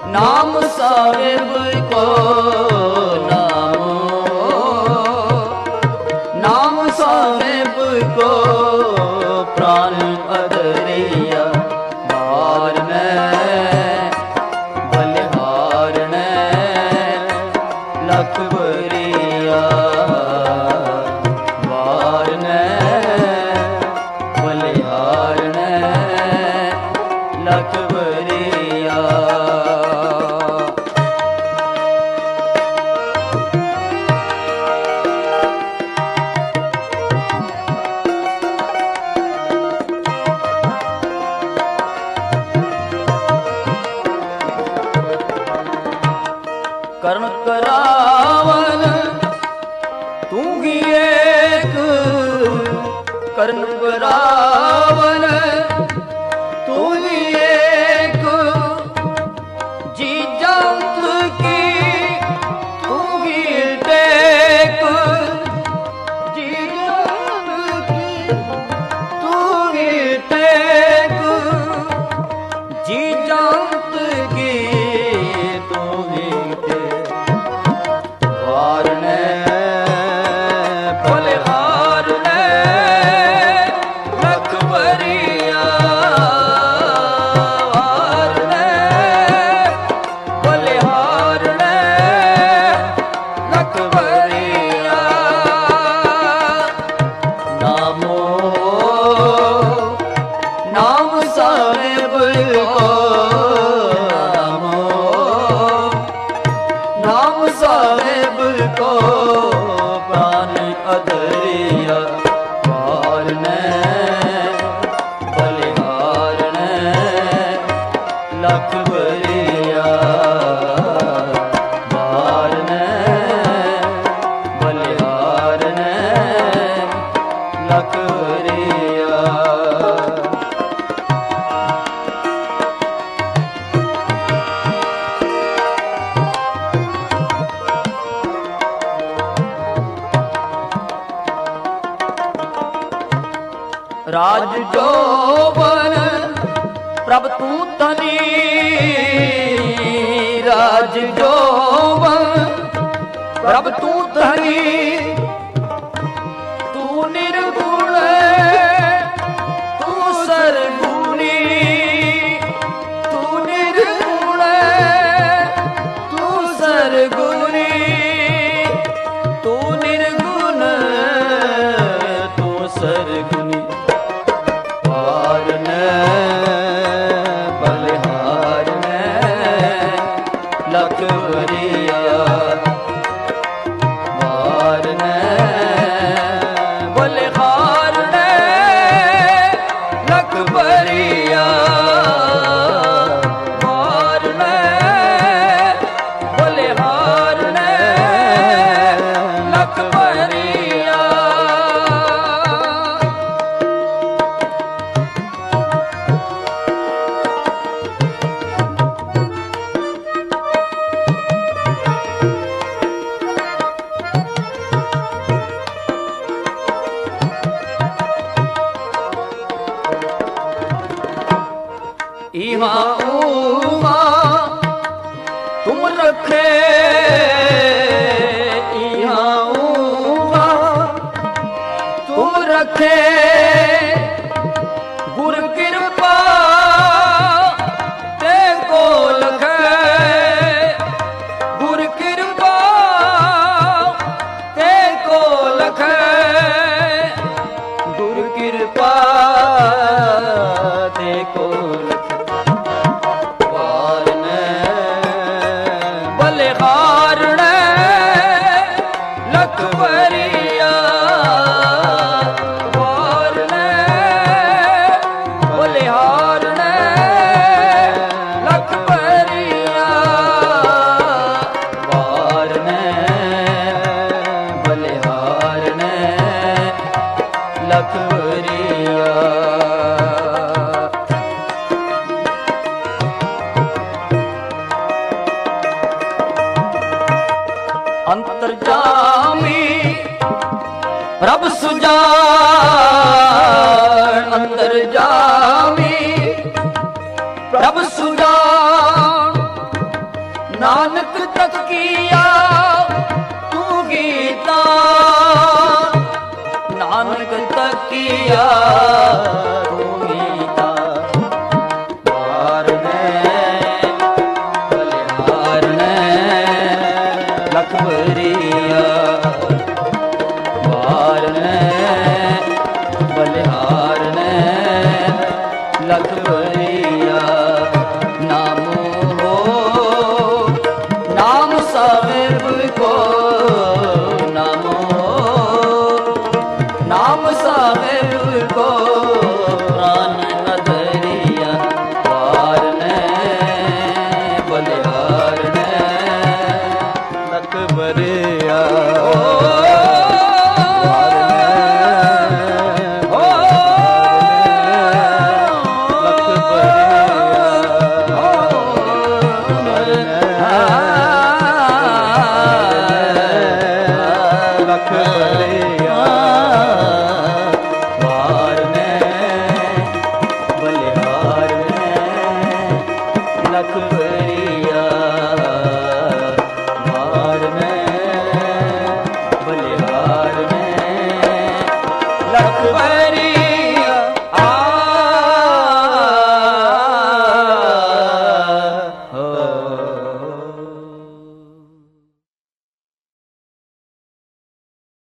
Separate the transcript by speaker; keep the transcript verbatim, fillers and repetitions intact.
Speaker 1: नाम साहिब को नामो, नाम साहिब को प्राण अदरिया मारने बलिहारने लख बरिया मारने बलिहारने लख बरिया। कर्ण करावन तू ही एक, कर्ण करावन तू ही एक, जी जंत की तू ही टेक, जी जंत की तू ही टेक, जी जंत की तू ही टेक। हारने बलिहारने लख बरिया, हारने बलिहारने लख बरिया। नामो नाम साहिब को नामो, नाम साहिब को प्राण अदरिया मारने बलिहारने लख बरिया मारने बलिहारने लख बरिया। राज जोवन प्रभ तू तनी, राज जोवन प्रभ तू तनी, तू निर्गुण तू सरगुणी, तू निर्गुण तू सरगुणी, तू निर्गुण तू सरगुणी। हारने बलिहारने लख बरिया मारने बलिहारने लख बरिया मारने बलिहारने लख बरिया। इहा उहा तुम रखे, इहा उहा तुम रखे, गुर कृपा ते को लखे, गुर कृपा ते को लखे, गुर कृपा ते को लखे। बलिहारने लख बरिया मारने बलिहारने लख बरिया मारने बलिहारने लख बरिया। अंतर्जामी प्रभ सुजान, अंतर्जामी प्रभ सुजान ਨਾਨਕ ਤਕੀਆ ਤੂੰ ਗੀਤਾ, ਨਾਨਕ ਤਕੀਆ